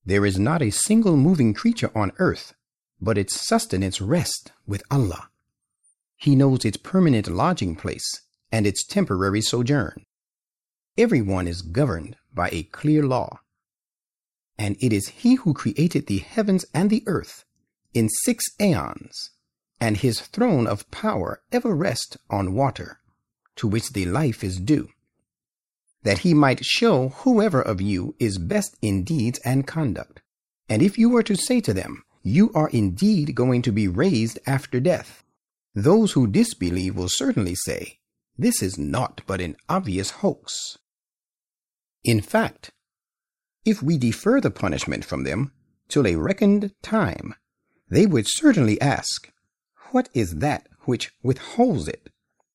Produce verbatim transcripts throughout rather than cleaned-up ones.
There is not a single moving creature on earth, but its sustenance rests with Allah. He knows its permanent lodging place and its temporary sojourn. Everyone is governed by a clear law. And it is He who created the heavens and the earth in six aeons, and His throne of power ever rests on water, to which the life is due, that He might show whoever of you is best in deeds and conduct. And if you were to say to them, you are indeed going to be raised after death, those who disbelieve will certainly say, this is naught but an obvious hoax. In fact, if we defer the punishment from them till a reckoned time, they would certainly ask, what is that which withholds it?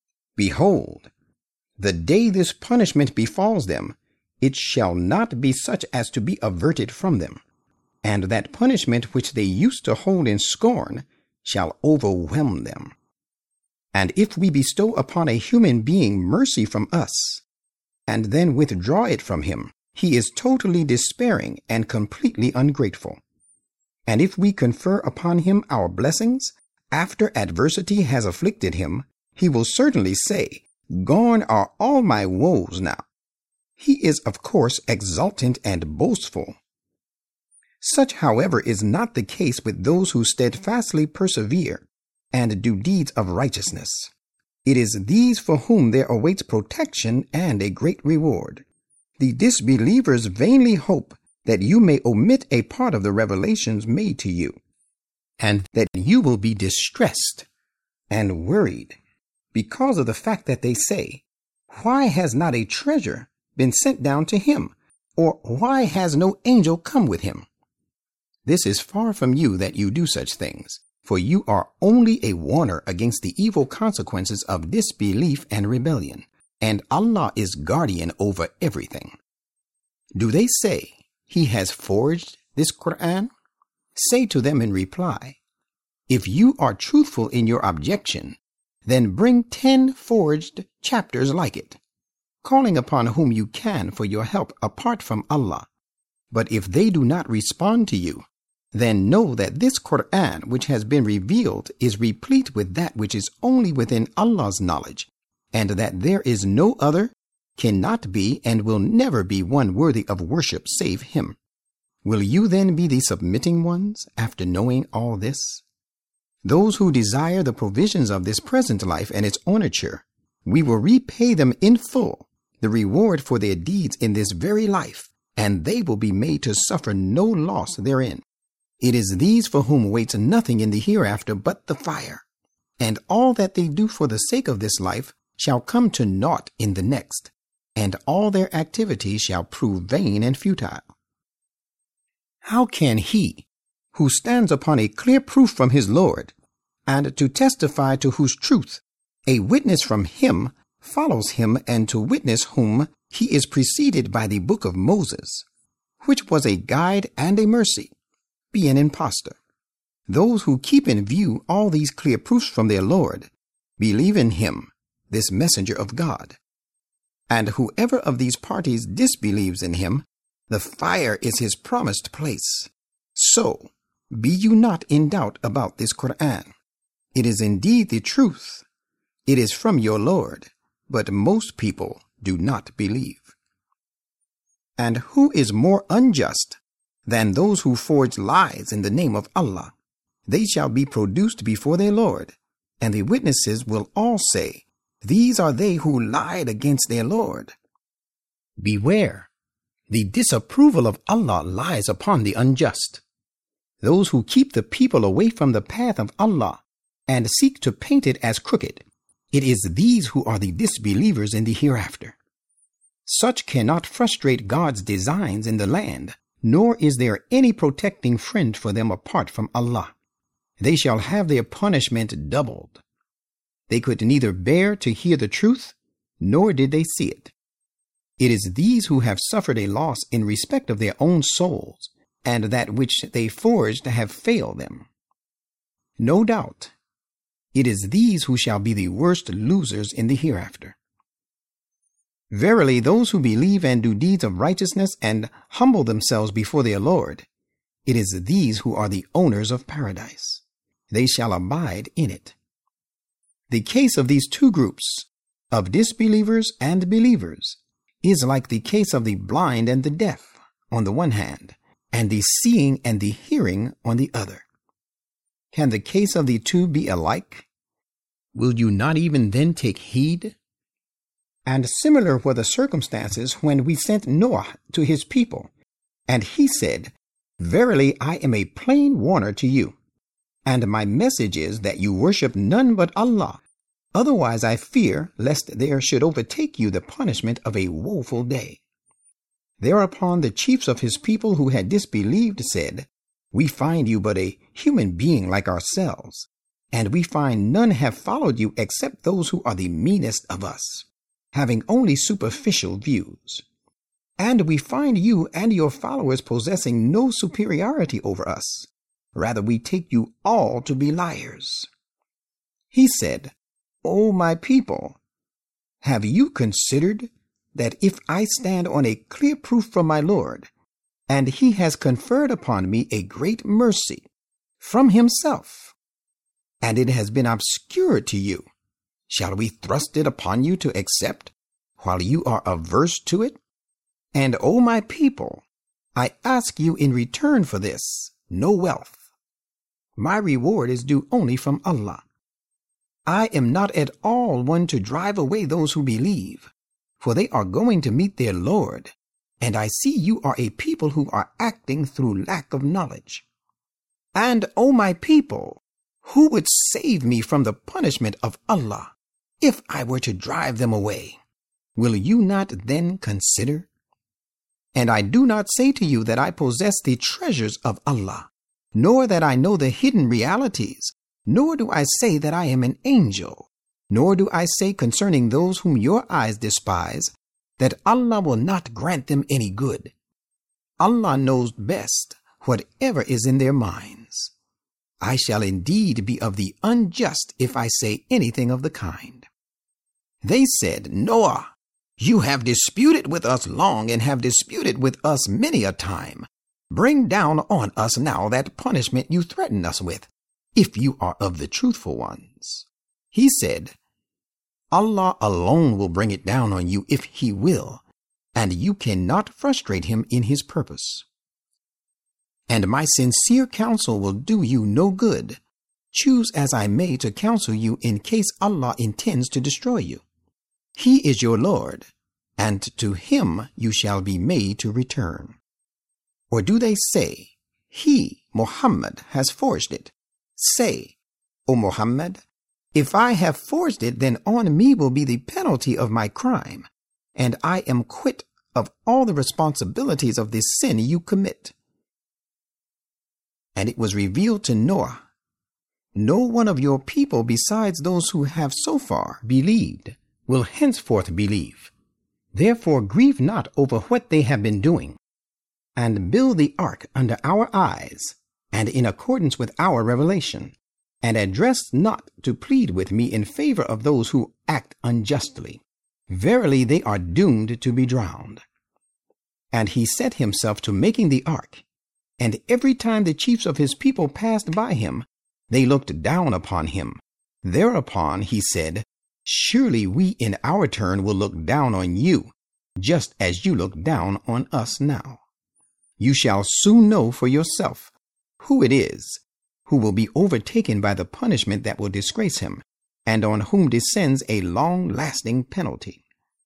Behold, the day this punishment befalls them, it shall not be such as to be averted from them, and that punishment which they used to hold in scorn shall overwhelm them. And if we bestow upon a human being mercy from us, and then withdraw it from him, he is totally despairing and completely ungrateful. And if we confer upon him our blessings, after adversity has afflicted him, he will certainly say, gone are all my woes now. He is, of course, exultant and boastful. Such, however, is not the case with those who steadfastly persevere and do deeds of righteousness. It is these for whom there awaits protection and a great reward. The disbelievers vainly hope that you may omit a part of the revelations made to you, and that you will be distressed and worried because of the fact that they say, why has not a treasure been sent down to him, or why has no angel come with him? This is far from you that you do such things, for you are only a warner against the evil consequences of disbelief and rebellion, and Allah is guardian over everything. Do they say, He has forged this Quran? Say to them in reply, if you are truthful in your objection, then bring ten forged chapters like it, calling upon whom you can for your help apart from Allah. But if they do not respond to you, then know that this Quran which has been revealed is replete with that which is only within Allah's knowledge, and that there is no other, cannot be, and will never be one worthy of worship save Him. Will you then be the submitting ones after knowing all this? Those who desire the provisions of this present life and its ornature, we will repay them in full the reward for their deeds in this very life, and they will be made to suffer no loss therein. It is these for whom waits nothing in the hereafter but the fire, and all that they do for the sake of this life shall come to naught in the next, and all their activities shall prove vain and futile. How can he, who stands upon a clear proof from his Lord, and to testify to whose truth a witness from him follows him, and to witness whom he is preceded by the book of Moses, which was a guide and a mercy, be an impostor? Those who keep in view all these clear proofs from their Lord believe in him, this messenger of God. And whoever of these parties disbelieves in him, the fire is his promised place. So, be you not in doubt about this Quran. It is indeed the truth. It is from your Lord, but most people do not believe. And who is more unjust than those who forge lies in the name of Allah? They shall be produced before their Lord, and the witnesses will all say, these are they who lied against their Lord. Beware, the disapproval of Allah lies upon the unjust. Those who keep the people away from the path of Allah and seek to paint it as crooked, it is these who are the disbelievers in the hereafter. Such cannot frustrate God's designs in the land, nor is there any protecting friend for them apart from Allah. They shall have their punishment doubled. They could neither bear to hear the truth, nor did they see it. It is these who have suffered a loss in respect of their own souls, and that which they forged have failed them. No doubt, it is these who shall be the worst losers in the hereafter. Verily, those who believe and do deeds of righteousness and humble themselves before their Lord, It is these who are the owners of paradise. They shall abide in it. The case of these two groups, of disbelievers and believers, is like the case of the blind and the deaf on the one hand, and the seeing and the hearing on the other. Can the case of the two be alike? Will you not even then take heed? And similar were the circumstances when we sent Noah to his people, and he said, Verily I am a plain warner to you, and my message is that you worship none but Allah. Otherwise I fear lest there should overtake you the punishment of a woeful day. Thereupon the chiefs of his people who had disbelieved said, We find you but a human being like ourselves, and we find none have followed you except those who are the meanest of us, having only superficial views. And we find you and your followers possessing no superiority over us. Rather, we take you all to be liars. He said, O my people, have you considered that if I stand on a clear proof from my Lord, and he has conferred upon me a great mercy from himself, and it has been obscured to you, shall we thrust it upon you to accept, while you are averse to it? And, O my people, I ask you in return for this no wealth. My reward is due only from Allah. I am not at all one to drive away those who believe, for they are going to meet their Lord, and I see you are a people who are acting through lack of knowledge. And, O my people, who would save me from the punishment of Allah if I were to drive them away? Will you not then consider? And I do not say to you that I possess the treasures of Allah, nor that I know the hidden realities, nor do I say that I am an angel, nor do I say concerning those whom your eyes despise, that Allah will not grant them any good. Allah knows best whatever is in their minds. I shall indeed be of the unjust if I say anything of the kind. They said, Noah, you have disputed with us long and have disputed with us many a time. Bring down on us now that punishment you threaten us with, if you are of the truthful ones. He said, Allah alone will bring it down on you if he will, and you cannot frustrate him in his purpose. And my sincere counsel will do you no good. Choose as I may to counsel you in case Allah intends to destroy you. He is your Lord, and to him you shall be made to return. Or do they say, He, Muhammad, has forged it? Say, O Muhammad, if I have forged it, then on me will be the penalty of my crime, and I am quit of all the responsibilities of this sin you commit. And it was revealed to Noah, No one of your people besides those who have so far believed will henceforth believe. Therefore grieve not over what they have been doing, and build the ark under our eyes, and in accordance with our revelation, and address not to plead with me in favor of those who act unjustly. Verily they are doomed to be drowned. And he set himself to making the ark, and every time the chiefs of his people passed by him, they looked down upon him. Thereupon he said, Surely we in our turn will look down on you, just as you look down on us now. You shall soon know for yourself who it is who will be overtaken by the punishment that will disgrace him, and on whom descends a long-lasting penalty.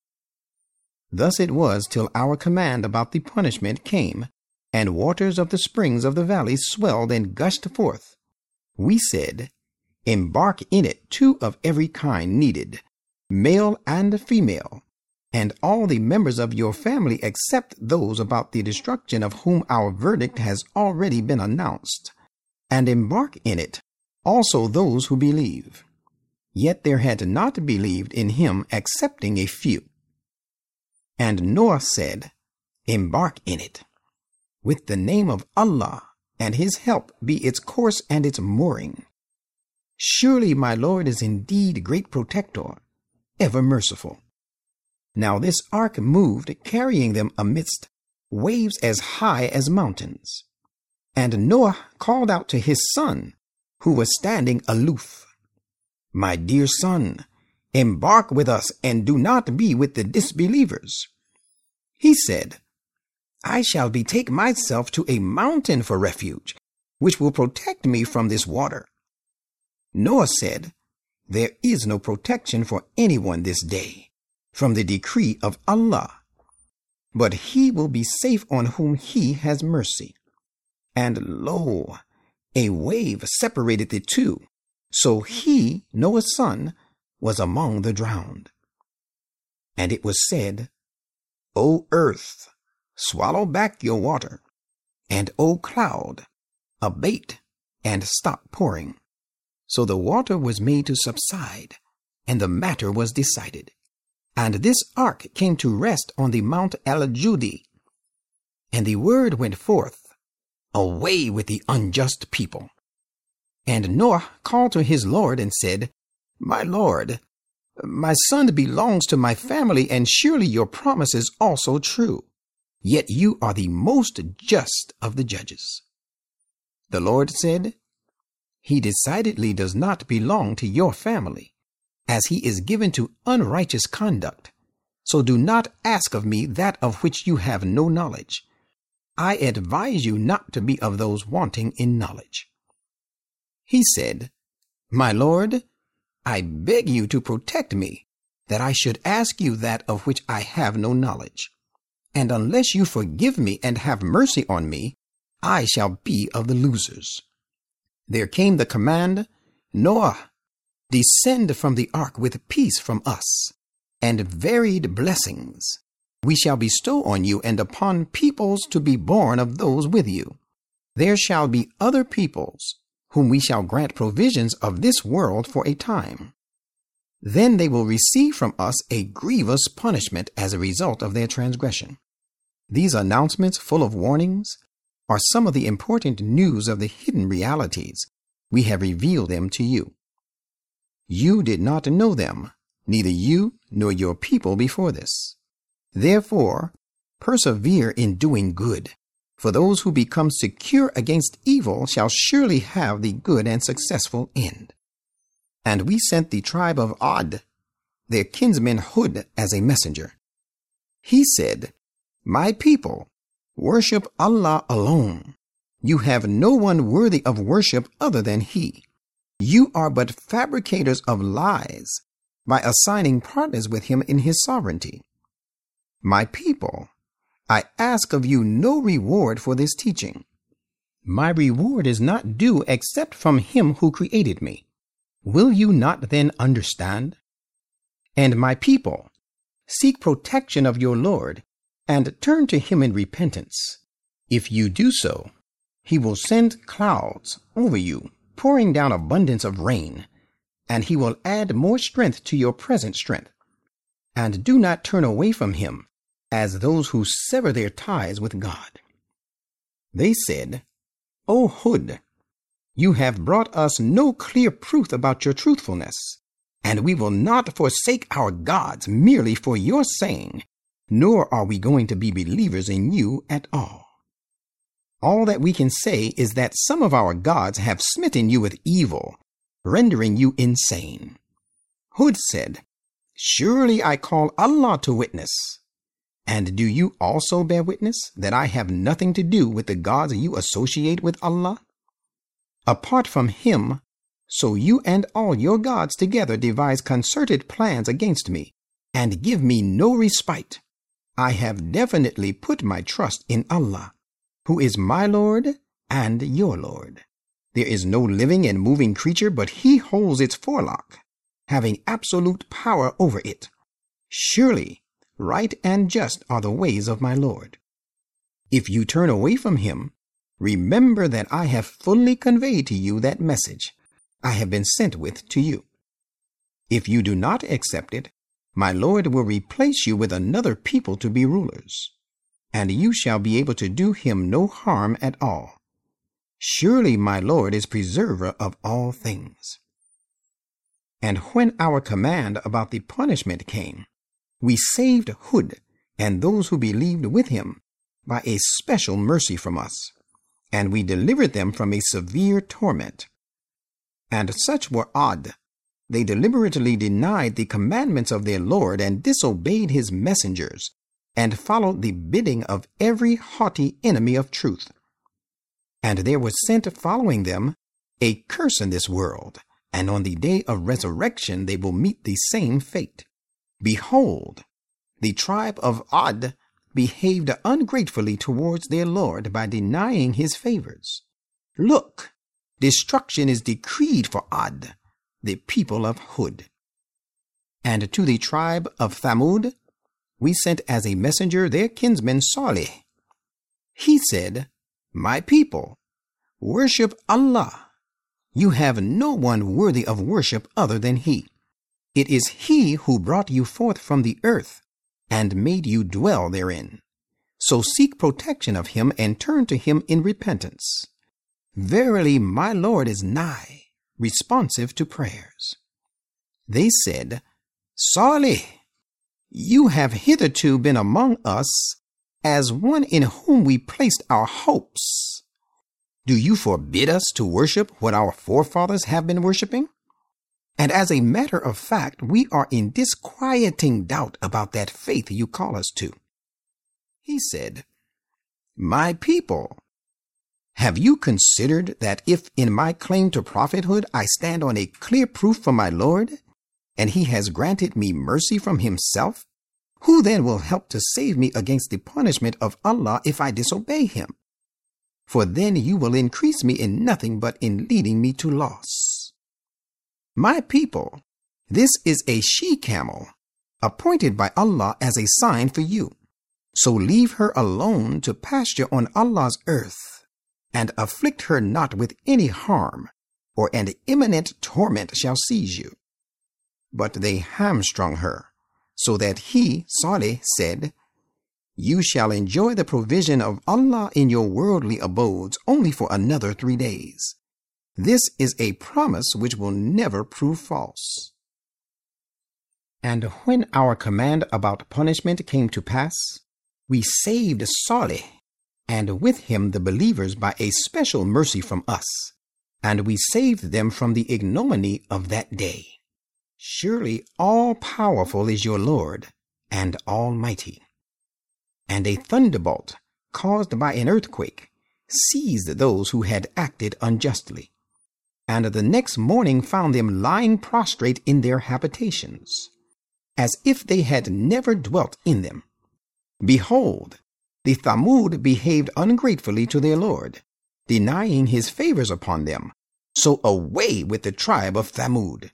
Thus it was till our command about the punishment came, and waters of the springs of the valley swelled and gushed forth. We said, Embark in it two of every kind needed, male and female, and all the members of your family except those about the destruction of whom our verdict has already been announced, and embark in it also those who believe. Yet there had not believed in him excepting a few. And Noah said, Embark in it. With the name of Allah, and his help be its course and its mooring. Surely my Lord is indeed great protector, ever merciful. Now this ark moved, carrying them amidst waves as high as mountains. And Noah called out to his son, who was standing aloof, "My dear son, embark with us and do not be with the disbelievers." He said, "I shall betake myself to a mountain for refuge, which will protect me from this water." Noah said, "There is no protection for anyone this day, from the decree of Allah, but he will be safe on whom he has mercy." And lo, a wave separated the two, so he, Noah's son, was among the drowned. And it was said, "O earth, swallow back your water, and O cloud, abate and stop pouring." So the water was made to subside, and the matter was decided. And this ark came to rest on the Mount Al-Judi. And the word went forth, "Away with the unjust people." And Noah called to his Lord and said, "My Lord, my son belongs to my family, and surely your promise is also true. Yet you are the most just of the judges." The Lord said, "He decidedly does not belong to your family, as he is given to unrighteous conduct. So do not ask of me that of which you have no knowledge. I advise you not to be of those wanting in knowledge." He said, "My Lord, I beg you to protect me, that I should ask you that of which I have no knowledge. And unless you forgive me and have mercy on me, I shall be of the losers." There came the command, "Noah, descend from the ark with peace from us, and varied blessings we shall bestow on you and upon peoples to be born of those with you. There shall be other peoples, whom we shall grant provisions of this world for a time. Then they will receive from us a grievous punishment as a result of their transgression." These announcements, full of warnings, are some of the important news of the hidden realities. We have revealed them to you. You did not know them, neither you nor your people before this. Therefore, persevere in doing good, for those who become secure against evil shall surely have the good and successful end. And we sent the tribe of Ad, their kinsman Hud, as a messenger. He said, "My people, worship Allah alone. You have no one worthy of worship other than He. You are but fabricators of lies by assigning partners with Him in His sovereignty. My people, I ask of you no reward for this teaching. My reward is not due except from Him who created me. Will you not then understand? And my people, seek protection of your Lord and turn to Him in repentance. If you do so, He will send clouds over you, pouring down abundance of rain, and He will add more strength to your present strength. And do not turn away from Him as those who sever their ties with God." They said, "O Hud, you have brought us no clear proof about your truthfulness, and we will not forsake our gods merely for your saying, nor are we going to be believers in you at all. All that we can say is that some of our gods have smitten you with evil, rendering you insane." Hud said, "Surely I call Allah to witness. And do you also bear witness that I have nothing to do with the gods you associate with Allah? Apart from Him, so you and all your gods together devise concerted plans against me, and give me no respite. I have definitely put my trust in Allah, who is my Lord and your Lord. There is no living and moving creature but He holds its forelock, having absolute power over it. Surely, right and just are the ways of my Lord. If you turn away from Him, remember that I have fully conveyed to you that message I have been sent with to you. If you do not accept it, my Lord will replace you with another people to be rulers, and you shall be able to do Him no harm at all. Surely my Lord is preserver of all things." And when our command about the punishment came, we saved Hud and those who believed with him by a special mercy from us, and we delivered them from a severe torment. And such were Ad. They deliberately denied the commandments of their Lord and disobeyed his messengers, and followed the bidding of every haughty enemy of truth. And there was sent following them a curse in this world, and on the day of resurrection they will meet the same fate. Behold, the tribe of Ad behaved ungratefully towards their Lord by denying his favors. Look, destruction is decreed for Ad, the people of Hud. And to the tribe of Thamud we sent as a messenger their kinsman Salih. He said, My people, worship Allah. You have no one worthy of worship other than He. It is He who brought you forth from the earth and made you dwell therein. So seek protection of Him and turn to Him in repentance. Verily, my Lord is nigh, responsive to prayers. They said, Salih, you have hitherto been among us as one in whom we placed our hopes. Do you forbid us to worship what our forefathers have been worshiping? And as a matter of fact, we are in disquieting doubt about that faith you call us to. He said, My people, have you considered that if in my claim to prophethood I stand on a clear proof from my Lord, and he has granted me mercy from himself, who then will help to save me against the punishment of Allah if I disobey him? For then you will increase me in nothing but in leading me to loss. My people, this is a she-camel, appointed by Allah as a sign for you. So leave her alone to pasture on Allah's earth, and afflict her not with any harm, or an imminent torment shall seize you. But they hamstrung her, so that he, Salih, said, You shall enjoy the provision of Allah in your worldly abodes only for another three days. This is a promise which will never prove false. And when our command about punishment came to pass, we saved Salih, and with him the believers by a special mercy from us, and we saved them from the ignominy of that day. Surely all-powerful is your Lord, and almighty. And a thunderbolt, caused by an earthquake, seized those who had acted unjustly, and the next morning found them lying prostrate in their habitations, as if they had never dwelt in them. Behold, the Thamud behaved ungratefully to their Lord, denying his favors upon them. So away with the tribe of Thamud.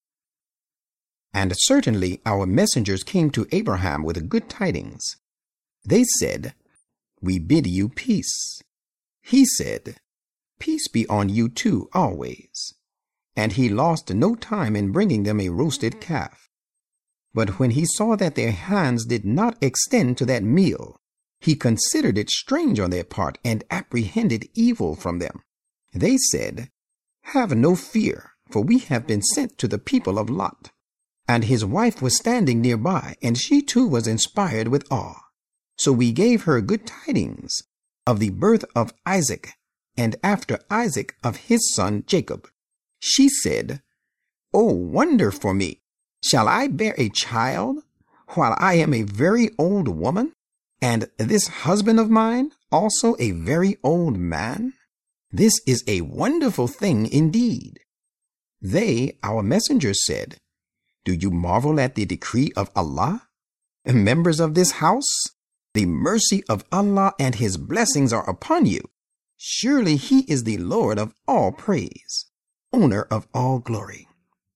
And certainly our messengers came to Abraham with good tidings. They said, We bid you peace. He said, Peace be on you too always. And he lost no time in bringing them a roasted calf. But when he saw that their hands did not extend to that meal, he considered it strange on their part and apprehended evil from them. They said, Have no fear, for we have been sent to the people of Lot. And his wife was standing nearby, and she too was inspired with awe. So we gave her good tidings of the birth of Isaac, and after Isaac of his son Jacob. She said, O wonder for me! Shall I bear a child, while I am a very old woman, and this husband of mine also a very old man? This is a wonderful thing indeed. They, our messengers, said, Do you marvel at the decree of Allah? Members of this house, the mercy of Allah and his blessings are upon you. Surely he is the Lord of all praise, owner of all glory.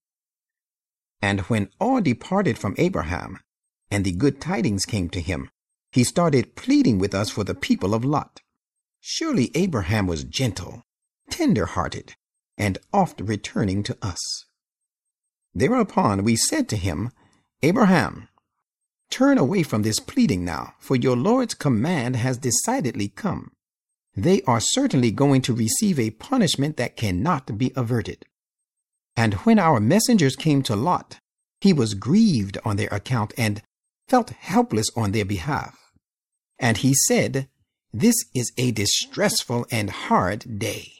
And when all departed from Abraham, and the good tidings came to him, he started pleading with us for the people of Lot. Surely Abraham was gentle, tender-hearted, and oft returning to us. Thereupon we said to him, Abraham, turn away from this pleading now, for your Lord's command has decidedly come. They are certainly going to receive a punishment that cannot be averted. And when our messengers came to Lot, he was grieved on their account and felt helpless on their behalf. And he said, This is a distressful and hard day."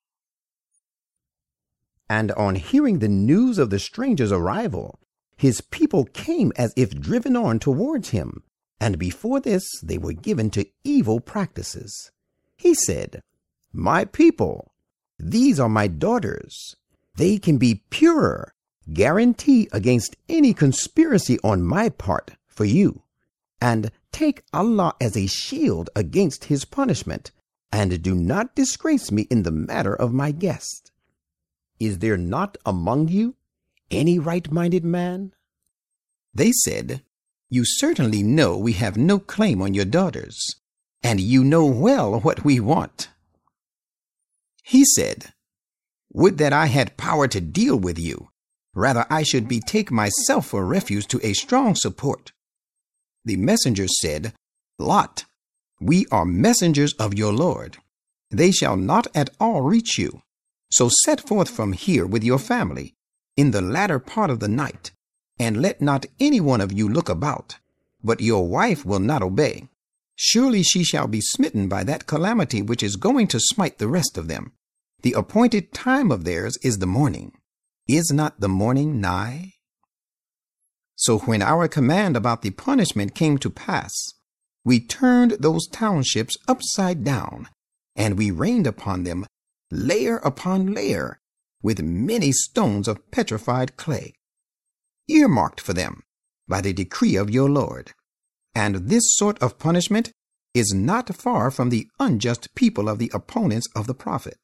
And on hearing the news of the stranger's arrival, his people came as if driven on towards him, and before this they were given to evil practices. He said, "My people, these are my daughters. They can be purer, guarantee against any conspiracy on my part for you, and take Allah as a shield against his punishment, and do not disgrace me in the matter of my guest. Is there not among you any right-minded man?" They said, "You certainly know we have no claim on your daughters, and you know well what we want." He said, "Would that I had power to deal with you. Rather I should betake myself for refuge to a strong support." The messenger said, "Lot, we are messengers of your Lord. They shall not at all reach you. So set forth from here with your family in the latter part of the night, and let not any one of you look about. But your wife will not obey. Surely she shall be smitten by that calamity which is going to smite the rest of them. The appointed time of theirs is the morning. Is not the morning nigh?" So when our command about the punishment came to pass, we turned those townships upside down, and we rained upon them layer upon layer with many stones of petrified clay, earmarked for them by the decree of your Lord. And this sort of punishment is not far from the unjust people of the opponents of the prophet.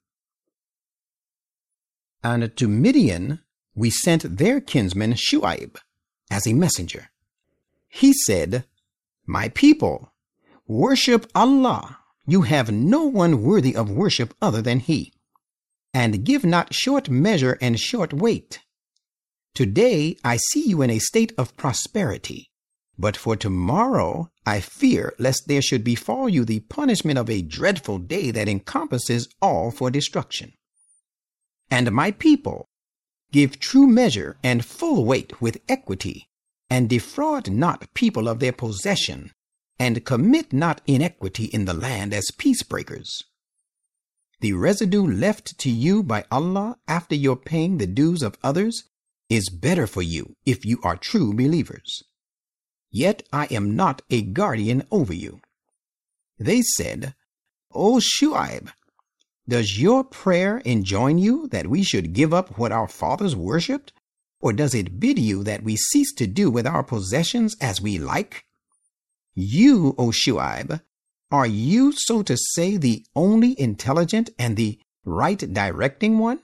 And to Midian we sent their kinsman Shu'aib as a messenger. He said, "My people, worship Allah. You have no one worthy of worship other than he. And give not short measure and short weight. Today I see you in a state of prosperity, but for tomorrow I fear lest there should befall you the punishment of a dreadful day that encompasses all for destruction. And my people, give true measure and full weight with equity, and defraud not people of their possession, and commit not iniquity in the land as peacebreakers. The residue left to you by Allah after your paying the dues of others is better for you if you are true believers. Yet I am not a guardian over you." They said, "O Shu'aib, does your prayer enjoin you that we should give up what our fathers worshipped, or does it bid you that we cease to do with our possessions as we like? You, O Shu'aib, are you, so to say, the only intelligent and the right directing one?"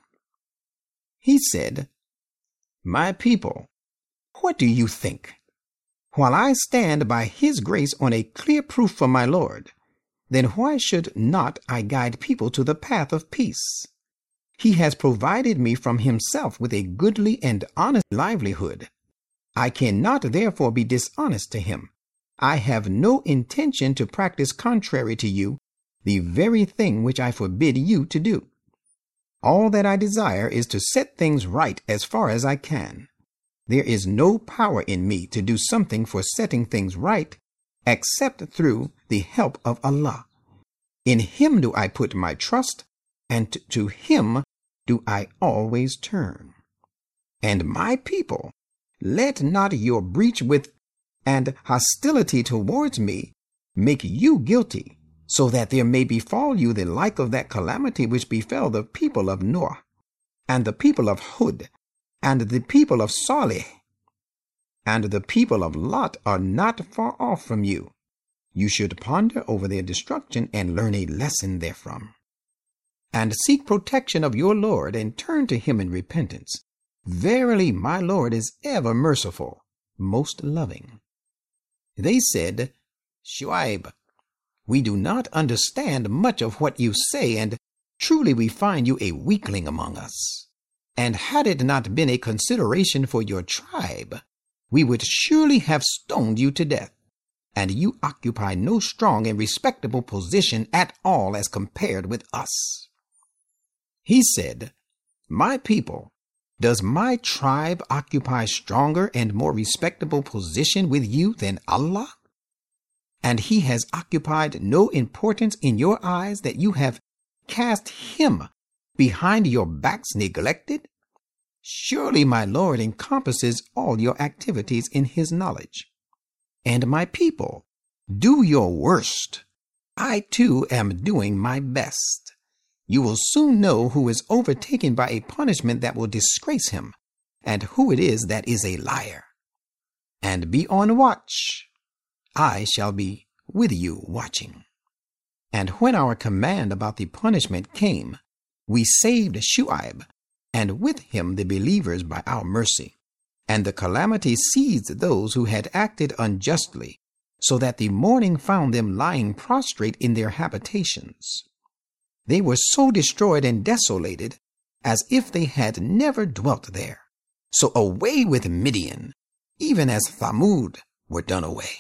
He said, "My people, what do you think? While I stand by his grace on a clear proof from my Lord, then why should not I guide people to the path of peace? He has provided me from himself with a goodly and honest livelihood. I cannot therefore be dishonest to him. I have no intention to practice contrary to you the very thing which I forbid you to do. All that I desire is to set things right as far as I can. There is no power in me to do something for setting things right except through the help of Allah. In him do I put my trust, and to him do I always turn. And my people, let not your breach with and hostility towards me make you guilty, so that there may befall you the like of that calamity which befell the people of Noah, and the people of Hud, and the people of Salih, and the people of Lot are not far off from you. You should ponder over their destruction and learn a lesson therefrom. And seek protection of your Lord and turn to him in repentance. Verily, my Lord is ever merciful, most loving." They said, "Shu'aib, we do not understand much of what you say, and truly we find you a weakling among us. And had it not been a consideration for your tribe, we would surely have stoned you to death. And you occupy no strong and respectable position at all as compared with us." He said, "My people, does my tribe occupy stronger and more respectable position with you than Allah? and he has occupied no importance in your eyes that you have cast him behind your backs neglected? Surely my Lord encompasses all your activities in his knowledge. And my people, do your worst. I too am doing my best. You will soon know who is overtaken by a punishment that will disgrace him, and who it is that is a liar. And be on watch. I shall be with you watching. And when our command about the punishment came, we saved Shu'aib, and with him the believers by our mercy. And the calamity seized those who had acted unjustly, so that the morning found them lying prostrate in their habitations. They were so destroyed and desolated as if they had never dwelt there. So away with Midian, even as Thamud were done away.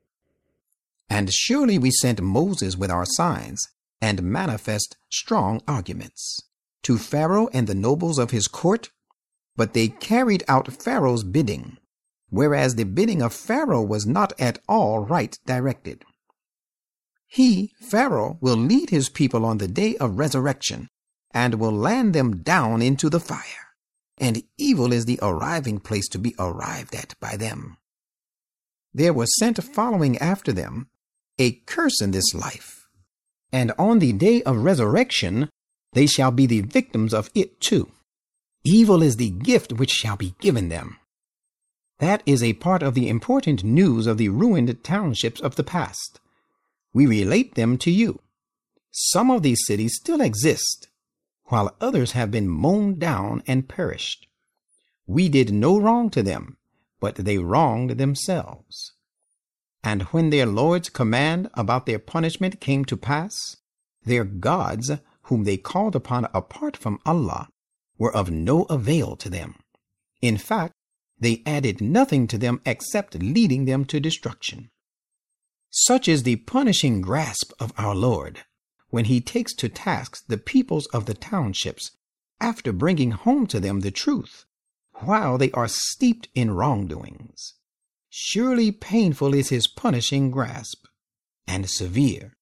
And surely we sent Moses with our signs and manifest strong arguments to Pharaoh and the nobles of his court, but they carried out Pharaoh's bidding, whereas the bidding of Pharaoh was not at all right directed. He, Pharaoh, will lead his people on the day of resurrection, and will land them down into the fire, and evil is the arriving place to be arrived at by them. There was sent following after them a curse in this life, and on the day of resurrection they shall be the victims of it too. Evil is the gift which shall be given them. That is a part of the important news of the ruined townships of the past. We relate them to you. Some of these cities still exist, while others have been mown down and perished. We did no wrong to them, but they wronged themselves. And when their Lord's command about their punishment came to pass, their gods, whom they called upon apart from Allah, were of no avail to them. In fact, they added nothing to them except leading them to destruction. Such is the punishing grasp of our Lord, when he takes to task the peoples of the townships after bringing home to them the truth, while they are steeped in wrongdoings. Surely painful is his punishing grasp, and severe.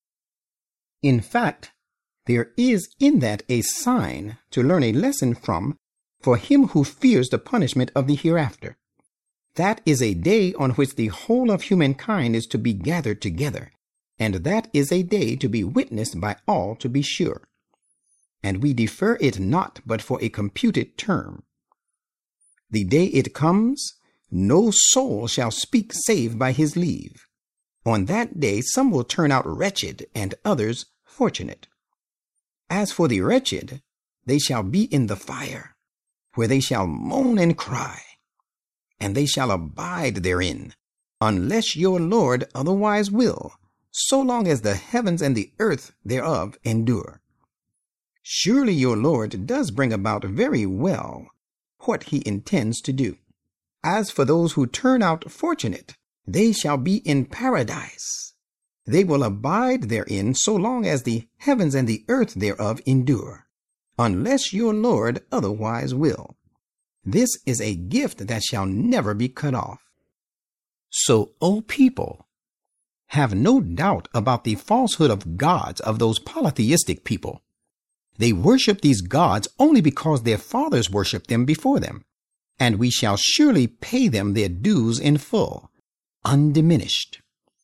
In fact, there is in that a sign to learn a lesson from for him who fears the punishment of the hereafter. That is a day on which the whole of humankind is to be gathered together, and that is a day to be witnessed by all, to be sure. And we defer it not but for a computed term. The day it comes, no soul shall speak save by his leave. On that day some will turn out wretched, and others fortunate. As for the wretched, they shall be in the fire, where they shall moan and cry, and they shall abide therein, unless your Lord otherwise will, so long as the heavens and the earth thereof endure. Surely your Lord does bring about very well what he intends to do. As for those who turn out fortunate, they shall be in paradise. They will abide therein so long as the heavens and the earth thereof endure, unless your Lord otherwise will. This is a gift that shall never be cut off. So, O people, have no doubt about the falsehood of gods of those polytheistic people. They worship these gods only because their fathers worshipped them before them, and we shall surely pay them their dues in full, undiminished.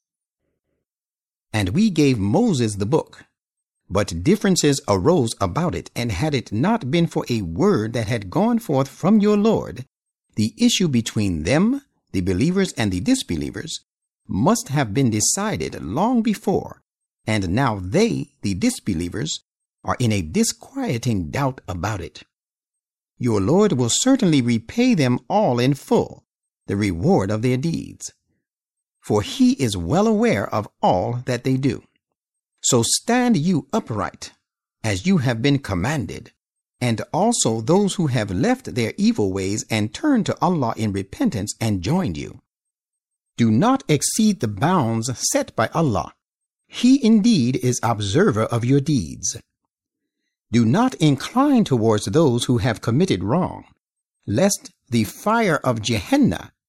And we gave Moses the book, but differences arose about it, and had it not been for a word that had gone forth from your Lord, the issue between them, the believers and the disbelievers, must have been decided long before, and now they, the disbelievers, are in a disquieting doubt about it. Your Lord will certainly repay them all in full, the reward of their deeds, for he is well aware of all that they do. So stand you upright, as you have been commanded, and also those who have left their evil ways and turned to Allah in repentance and joined you. Do not exceed the bounds set by Allah. He indeed is observer of your deeds. Do not incline towards those who have committed wrong, lest the fire of Gehenna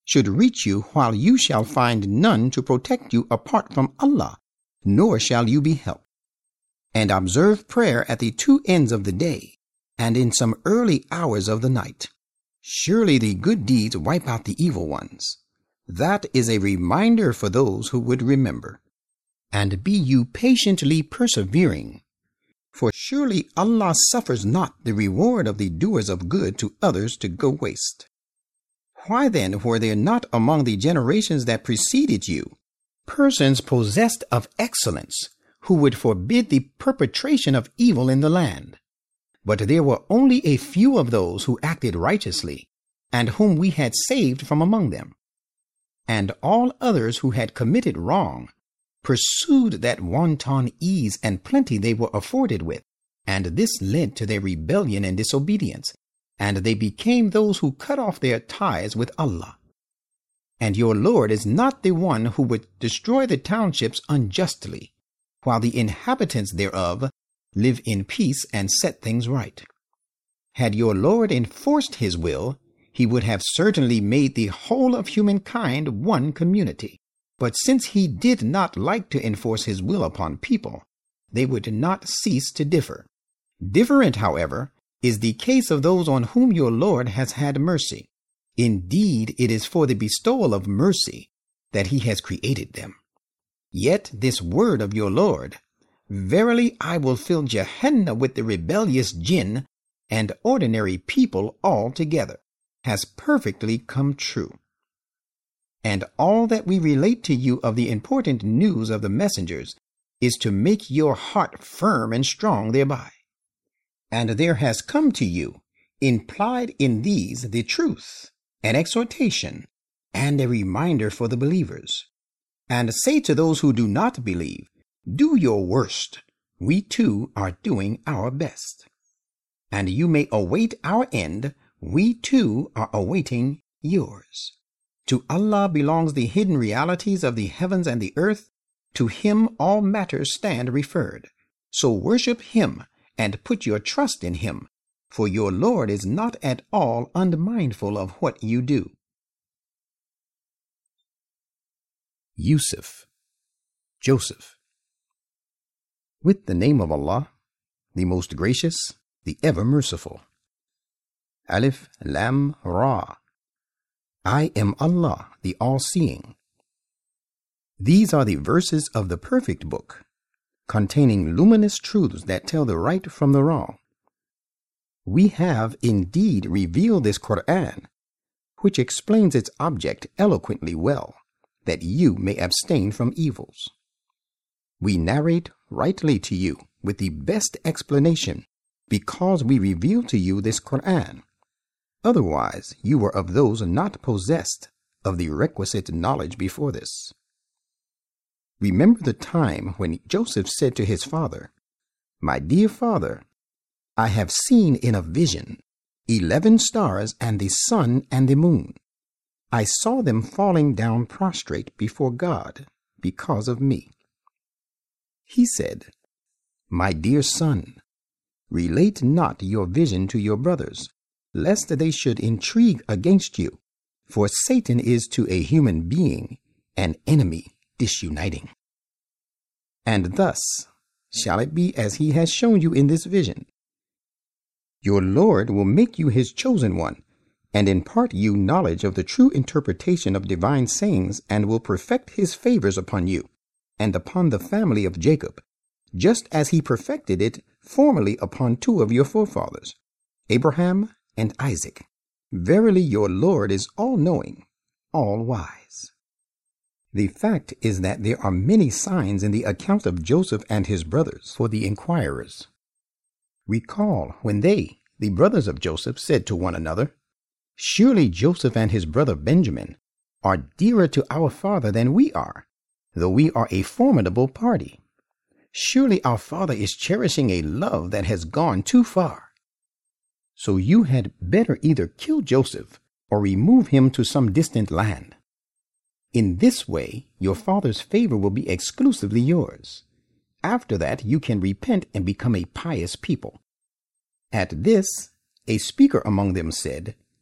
should reach you while you shall find none to protect you apart from Allah, nor shall you be helped. And observe prayer at the two ends of the day, and in some early hours of the night. Surely the good deeds wipe out the evil ones. That is a reminder for those who would remember. And be you patiently persevering. For surely Allah suffers not the reward of the doers of good to others to go waste. Why then were there not among the generations that preceded you persons possessed of excellence, who would forbid the perpetration of evil in the land? But there were only a few of those who acted righteously, and whom we had saved from among them. And all others who had committed wrong pursued that wanton ease and plenty they were afforded with, and this led to their rebellion and disobedience, and they became those who cut off their ties with Allah. And your Lord is not the one who would destroy the townships unjustly, while the inhabitants thereof live in peace and set things right. Had your Lord enforced his will, he would have certainly made the whole of humankind one community. But since he did not like to enforce his will upon people, they would not cease to differ. Different, however, is the case of those on whom your Lord has had mercy. Indeed, it is for the bestowal of mercy that he has created them. Yet this word of your Lord, verily I will fill Jahannam with the rebellious jinn and ordinary people altogether, has perfectly come true. And all that we relate to you of the important news of the messengers is to make your heart firm and strong thereby. And there has come to you, implied in these, the truth, an exhortation, and a reminder for the believers. And say to those who do not believe, do your worst. We too are doing our best. And you may await our end. We too are awaiting yours. To Allah belongs the hidden realities of the heavens and the earth. To him all matters stand referred. So worship him and put your trust in him, for your Lord is not at all unmindful of what you do. Yusuf, Joseph. With the name of Allah, the most gracious, the ever merciful. Alif, Lam, Ra. I am Allah, the all-seeing. These are the verses of the perfect book, containing luminous truths that tell the right from the wrong. We have indeed revealed this Quran, which explains its object eloquently well, that you may abstain from evils. We narrate rightly to you with the best explanation, because we reveal to you this Quran. Otherwise, you were of those not possessed of the requisite knowledge before this. Remember the time when Joseph said to his father, My dear father, I have seen in a vision eleven stars and the sun and the moon. I saw them falling down prostrate before God because of me. He said, My dear son, relate not your vision to your brothers, lest they should intrigue against you, for Satan is to a human being an enemy disuniting. And thus shall it be as he has shown you in this vision. Your Lord will make you his chosen one, and impart you knowledge of the true interpretation of divine sayings, and will perfect his favors upon you, and upon the family of Jacob, just as he perfected it formerly upon two of your forefathers, Abraham and Isaac. Verily your Lord is all-knowing, all-wise. The fact is that there are many signs in the account of Joseph and his brothers for the inquirers. Recall when they, the brothers of Joseph, said to one another, Surely Joseph and his brother Benjamin are dearer to our father than we are, though we are a formidable party. Surely our father is cherishing a love that has gone too far. So you had better either kill Joseph or remove him to some distant land. In this way, your father's favor will be exclusively yours. After that, you can repent and become a pious people. At this, a speaker among them said,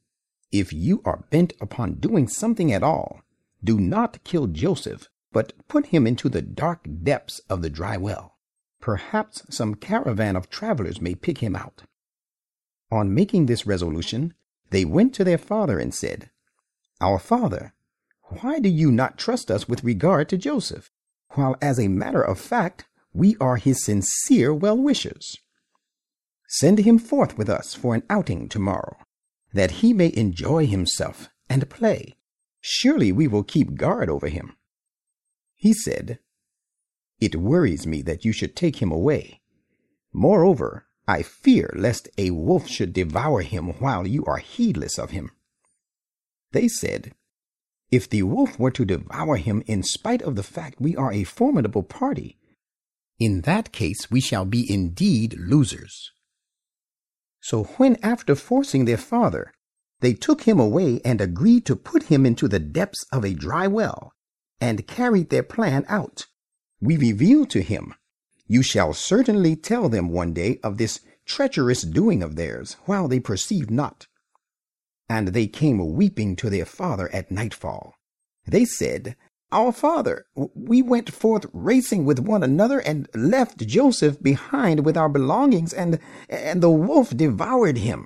If you are bent upon doing something at all, do not kill Joseph, but put him into the dark depths of the dry well. Perhaps some caravan of travelers may pick him out." On making this resolution, they went to their father and said, "Our father, why do you not trust us with regard to Joseph, while as a matter of fact we are his sincere well-wishers? Send him forth with us for an outing tomorrow, that he may enjoy himself and play. Surely we will keep guard over him." He said, "It worries me that you should take him away. Moreover, I fear lest a wolf should devour him while you are heedless of him." They said, "If the wolf were to devour him in spite of the fact we are a formidable party, in that case we shall be indeed losers." So when, after forcing their father, they took him away and agreed to put him into the depths of a dry well, and carried their plan out, we revealed to him, "You shall certainly tell them one day of this treacherous doing of theirs, while they perceived not." And they came weeping to their father at nightfall. They said, "Our father, we went forth racing with one another and left Joseph behind with our belongings, and, and the wolf devoured him."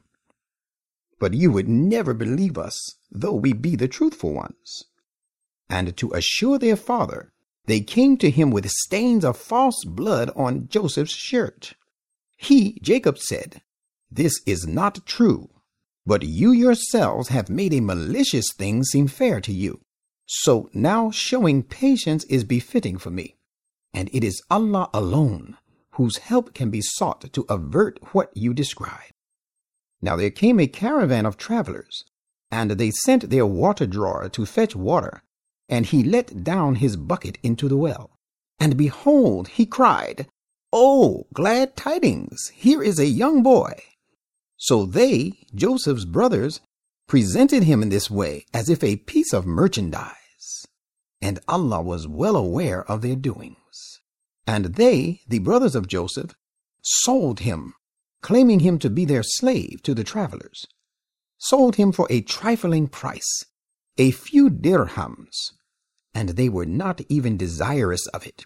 But you would never believe us, though we be the truthful ones. And to assure their father, they came to him with stains of false blood on Joseph's shirt. He, Jacob, said, "This is not true, but you yourselves have made a malicious thing seem fair to you. So now showing patience is befitting for me, and it is Allah alone whose help can be sought to avert what you describe." Now there came a caravan of travelers, and they sent their water drawer to fetch water, and he let down his bucket into the well. And behold, he cried, "Oh, glad tidings! Here is a young boy." So they, Joseph's brothers, presented him in this way as if a piece of merchandise. And Allah was well aware of their doings. And they, the brothers of Joseph, sold him, claiming him to be their slave to the travelers, sold him for a trifling price, a few dirhams, and they were not even desirous of it.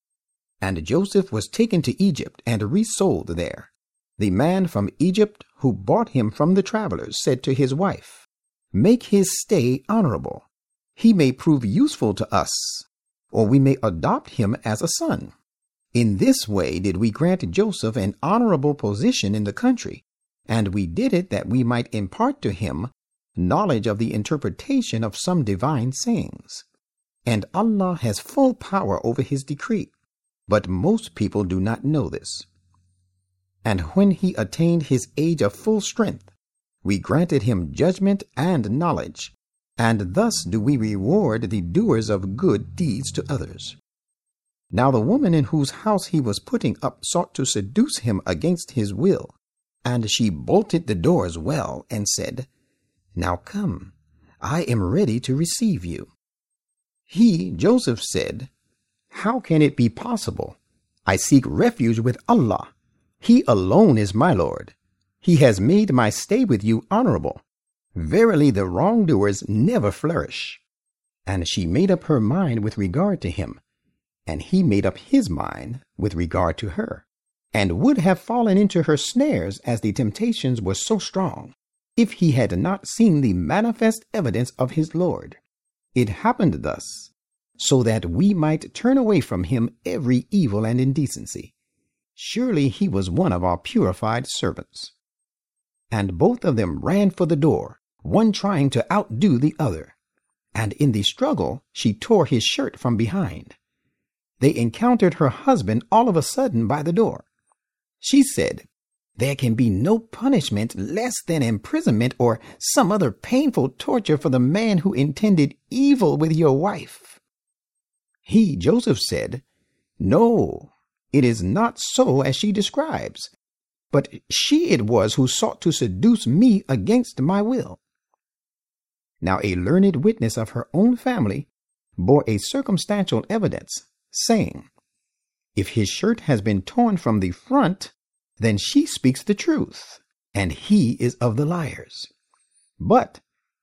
And Joseph was taken to Egypt and resold there. The man from Egypt who bought him from the travelers said to his wife, "Make his stay honorable. He may prove useful to us, or we may adopt him as a son." In this way did we grant Joseph an honorable position in the country, and we did it that we might impart to him knowledge of the interpretation of some divine sayings. And Allah has full power over his decree, but most people do not know this. And when he attained his age of full strength, we granted him judgment and knowledge, and thus do we reward the doers of good deeds to others. Now the woman in whose house he was putting up sought to seduce him against his will, and she bolted the doors well and said, "Now come, I am ready to receive you." He, Joseph, said, "How can it be possible? I seek refuge with Allah. He alone is my Lord. He has made my stay with you honorable. Verily the wrongdoers never flourish." And she made up her mind with regard to him, and he made up his mind with regard to her, and would have fallen into her snares as the temptations were so strong, if he had not seen the manifest evidence of his Lord. It happened thus, so that we might turn away from him every evil and indecency. Surely he was one of our purified servants. And both of them ran for the door, one trying to outdo the other. And in the struggle she tore his shirt from behind. They encountered her husband all of a sudden by the door. She said, "There can be no punishment less than imprisonment or some other painful torture for the man who intended evil with your wife." He, Joseph, said, "No, it is not so as she describes, but she it was who sought to seduce me against my will." Now a learned witness of her own family bore a circumstantial evidence, saying, "If his shirt has been torn from the front, then she speaks the truth, and he is of the liars. But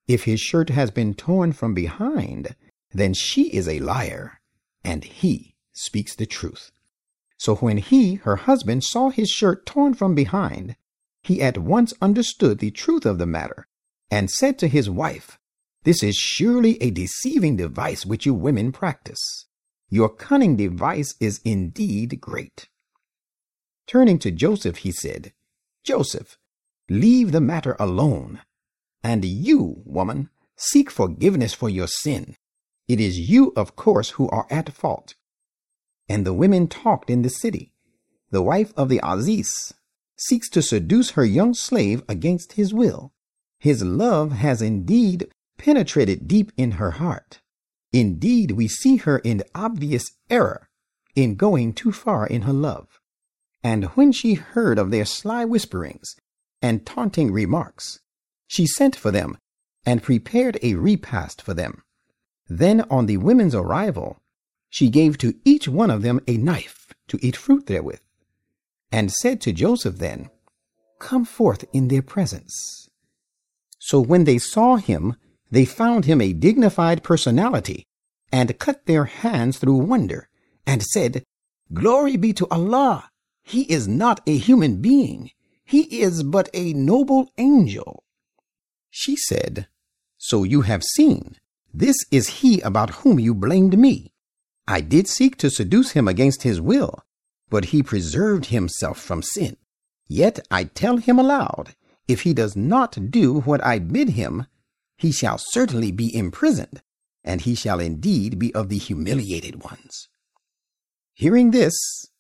If his shirt has been torn from behind, then she is a liar, and he speaks the truth. So when he, her husband, saw his shirt torn from behind, he at once understood the truth of the matter, and said to his wife, "This is surely a deceiving device which you women practice. Your cunning device is indeed great." Turning to Joseph, he said, "Joseph, leave the matter alone. And you, woman, seek forgiveness for your sin. It is you, of course, who are at fault." And the women talked in the city. The wife of the Aziz seeks to seduce her young slave against his will. His love has indeed penetrated deep in her heart. Indeed, we see her in obvious error in going too far in her love. And when she heard of their sly whisperings and taunting remarks, she sent for them and prepared a repast for them. Then on the women's arrival, she gave to each one of them a knife to eat fruit therewith, and said to Joseph then, "Come forth in their presence." So when they saw him, they found him a dignified personality, and cut their hands through wonder, and said, "Glory be to Allah! He is not a human being. He is but a noble angel." She said, "So you have seen. This is he about whom you blamed me. I did seek to seduce him against his will, but he preserved himself from sin. Yet I tell him aloud, if he does not do what I bid him, he shall certainly be imprisoned, and he shall indeed be of the humiliated ones." Hearing this,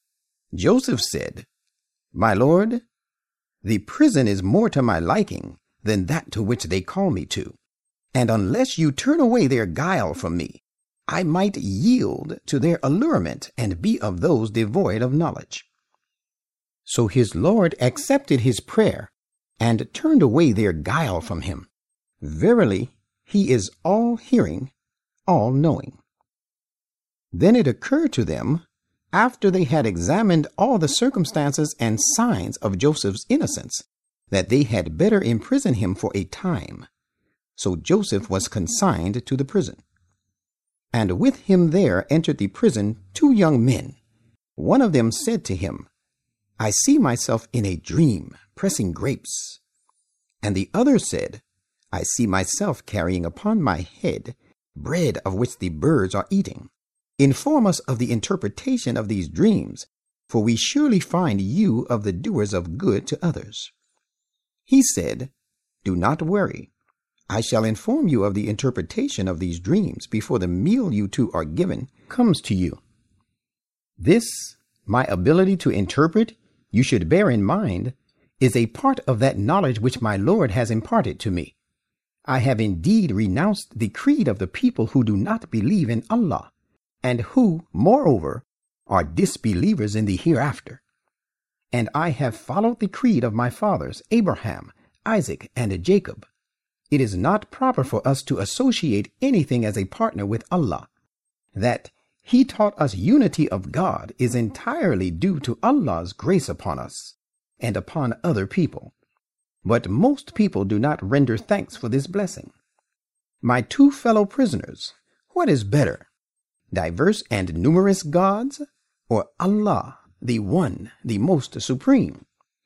Joseph said, "My lord, the prison is more to my liking than that to which they call me to, and unless you turn away their guile from me, I might yield to their allurement and be of those devoid of knowledge." So his lord accepted his prayer and turned away their guile from him. Verily, he is all-hearing, all-knowing. Then it occurred to them, after they had examined all the circumstances and signs of Joseph's innocence, that they had better imprison him for a time. So Joseph was consigned to the prison. And with him there entered the prison two young men. One of them said to him, "I see myself in a dream, pressing grapes." And the other said, "I see myself carrying upon my head bread of which the birds are eating. Inform us of the interpretation of these dreams, for we surely find you of the doers of good to others." He said, "Do not worry. I shall inform you of the interpretation of these dreams before the meal you two are given comes to you. This, my ability to interpret, you should bear in mind, is a part of that knowledge which my Lord has imparted to me. I have indeed renounced the creed of the people who do not believe in Allah, and who, moreover, are disbelievers in the hereafter. And I have followed the creed of my fathers, Abraham, Isaac, and Jacob. It is not proper for us to associate anything as a partner with Allah. That He taught us unity of God is entirely due to Allah's grace upon us and upon other people. But most people do not render thanks for this blessing. My two fellow prisoners, what is better, diverse and numerous gods, or Allah, the one, the most supreme?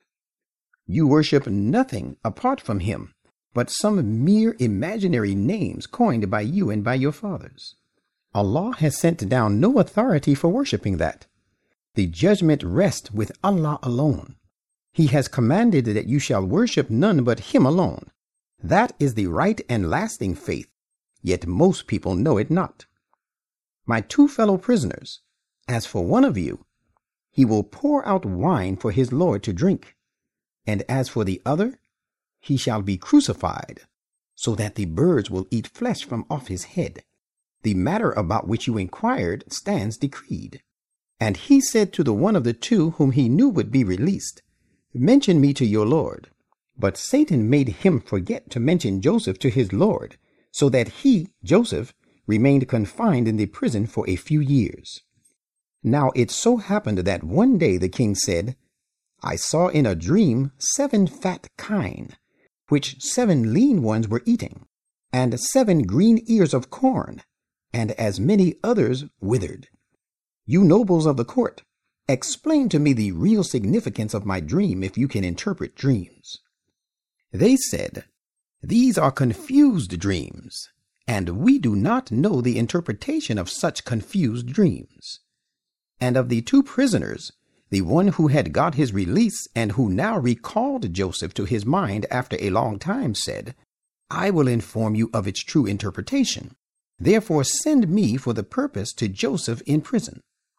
You worship nothing apart from Him, but some mere imaginary names coined by you and by your fathers. Allah has sent down no authority for worshipping that. The judgment rests with Allah alone. He has commanded that you shall worship none but Him alone. That is the right and lasting faith, yet most people know it not. My two fellow prisoners, as for one of you, he will pour out wine for his Lord to drink, and as for the other, he shall be crucified, so that the birds will eat flesh from off his head. The matter about which you inquired stands decreed. And he said to the one of the two whom he knew would be released, Mention me to your Lord. But Satan made him forget to mention Joseph to his Lord, so that he, Joseph, remained confined in the prison for a few years. Now it so happened that one day the king said, I saw in a dream seven fat kine, which seven lean ones were eating, and seven green ears of corn, and as many others withered. You nobles of the court, explain to me the real significance of my dream if you can interpret dreams. They said, These are confused dreams, and we do not know the interpretation of such confused dreams. And of the two prisoners, the one who had got his release and who now recalled Joseph to his mind after a long time said, I will inform you of its true interpretation. Therefore send me for the purpose to Joseph in prison.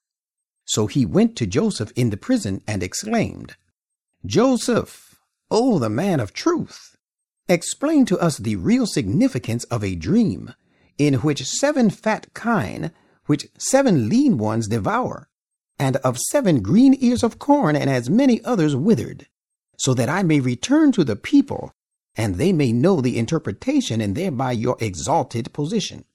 So he went to Joseph in the prison and exclaimed, Joseph, O the man of truth, explain to us the real significance of a dream, in which seven fat kine, which seven lean ones devour, and of seven green ears of corn and as many others withered, so that I may return to the people, and they may know the interpretation and thereby your exalted position.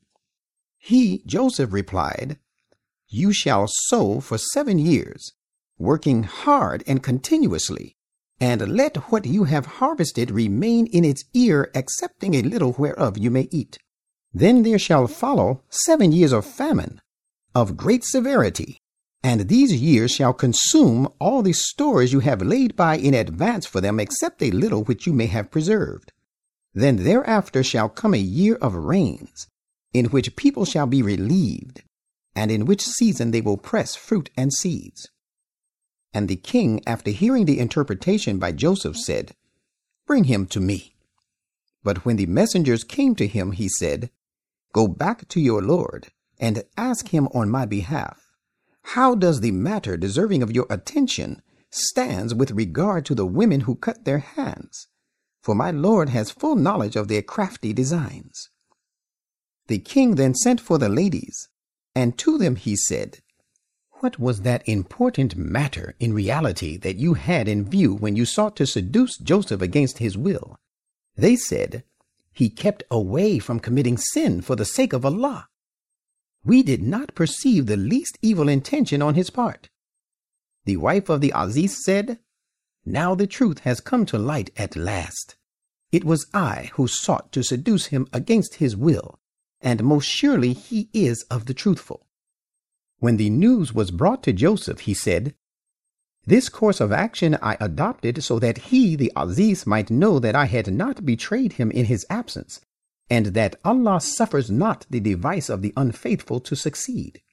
He, Joseph, replied, You shall sow for seven years, working hard and continuously, and let what you have harvested remain in its ear, excepting a little whereof you may eat. Then there shall follow seven years of famine, of great severity, and these years shall consume all the stores you have laid by in advance for them, except a little which you may have preserved. Then thereafter shall come a year of rains, in which people shall be relieved, and in which season they will press fruit and seeds. And the king, after hearing the interpretation by Joseph, said, Bring him to me. But when the messengers came to him, he said, Go back to your lord, and ask him on my behalf, How does the matter deserving of your attention stands with regard to the women who cut their hands? For my lord has full knowledge of their crafty designs. The king then sent for the ladies, and to them he said, What was that important matter in reality that you had in view when you sought to seduce Joseph against his will? They said, He kept away from committing sin for the sake of Allah. We did not perceive the least evil intention on his part. The wife of the Aziz said, Now the truth has come to light at last. It was I who sought to seduce him against his will, and most surely he is of the truthful. When the news was brought to Joseph, he said, This course of action I adopted so that he, the Aziz, might know that I had not betrayed him in his absence, and that Allah suffers not the device of the unfaithful to succeed.